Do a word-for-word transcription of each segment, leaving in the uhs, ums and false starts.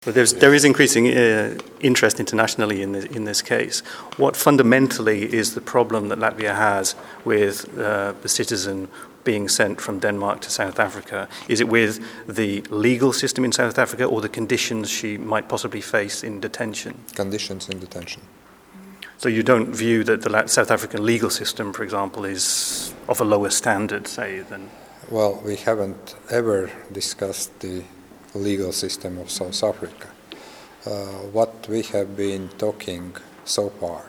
But there's, there is increasing uh, interest internationally in this, in this case. What fundamentally is the problem that Latvia has with uh, the citizen being sent from Denmark to South Africa? Is it with the legal system in South Africa or the conditions she might possibly face in detention? Conditions in detention. So you don't view that the South African legal system, for example, is of a lower standard, say, than... Well, we haven't ever discussed the legal system of South Africa. Uh, what we have been talking so far,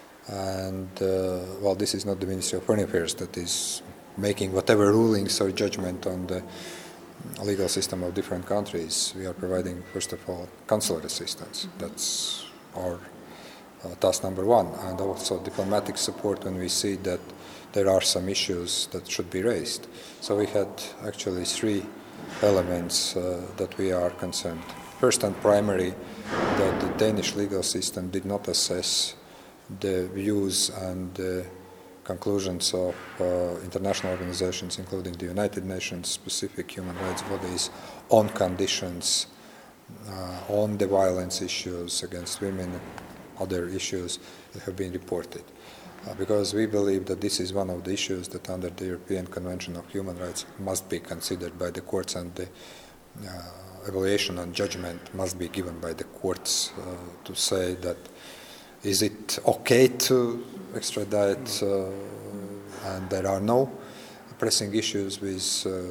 and uh, well, this is not the Ministry of Foreign Affairs that is making whatever rulings or judgment on the legal system of different countries. We are providing, first of all, consular assistance. That's our uh, task number one, and also diplomatic support when we see that there are some issues that should be raised. So we had actually three elements uh, that we are concerned. First and primary, that the Danish legal system did not assess the views and the conclusions of uh, international organizations, including the United Nations, specific human rights bodies, on conditions, uh, on the violence issues against women, other issues that have been reported. Uh, because we believe that this is one of the issues that under the European Convention of Human Rights must be considered by the courts, and the uh, evaluation and judgment must be given by the courts uh, to say that is it okay to extradite uh, and there are no pressing issues with uh,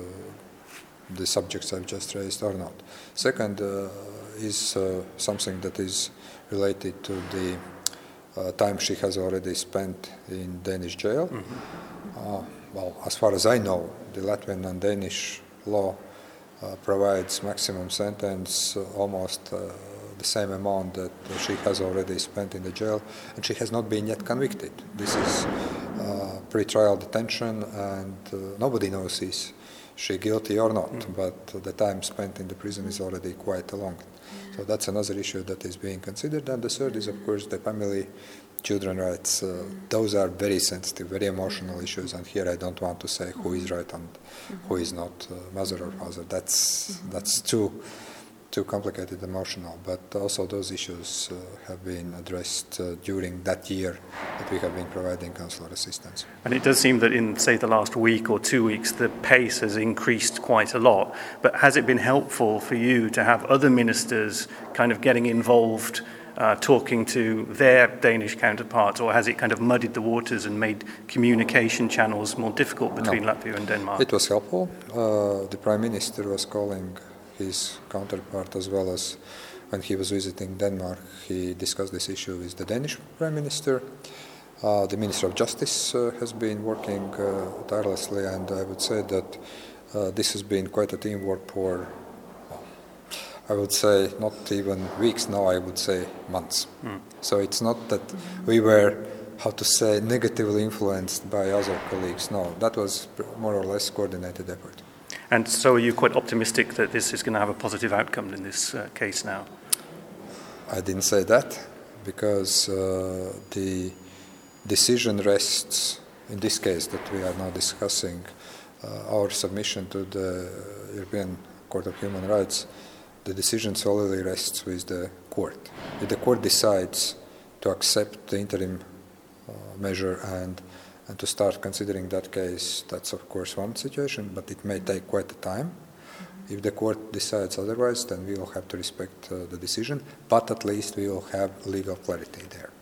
the subjects I've just raised or not. Second uh, is uh, something that is related to the Uh, time she has already spent in Danish jail. Mm-hmm. Uh, well, as far as I know, the Latvian and Danish law uh, provides maximum sentence uh, almost uh, the same amount that she has already spent in the jail, and she has not been yet convicted. This is uh, pre-trial detention, and uh, nobody knows is she guilty or not, mm-hmm. but the time spent in the prison is already quite long. So that's another issue that is being considered. And the third is, of course, the family, children rights. Uh, those are very sensitive, very emotional issues. And here I don't want to say who is right and who is not, uh, mother or father. That's that's too too complicated, emotional. But also those issues uh, have been addressed uh, during that year that we have been providing consular assistance. And it does seem that in, say, the last week or two weeks, the pace has increased quite a lot. But has it been helpful for you to have other ministers kind of getting involved, uh, talking to their Danish counterparts, or has it kind of muddied the waters and made communication channels more difficult between no. Latvia and Denmark? It was helpful. Uh, the Prime Minister was calling his counterpart, as well as when he was visiting Denmark, he discussed this issue with the Danish Prime Minister. Uh, the Minister of Justice uh, has been working uh, tirelessly, and I would say that uh, this has been quite a teamwork for, well, I would say, not even weeks now, I would say months. Mm. So it's not that we were, how to say, negatively influenced by other colleagues. No, that was more or less coordinated effort. And so are you quite optimistic that this is going to have a positive outcome in this uh, case now? I didn't say that, because uh, the decision rests, in this case that we are now discussing, uh, our submission to the European Court of Human Rights, the decision solely rests with the court. If the court decides to accept the interim uh, measure and And to start considering that case, that's of course one situation, but it may take quite a time. Mm-hmm. If the court decides otherwise, then we will have to respect uh, the decision, but at least we will have legal clarity there.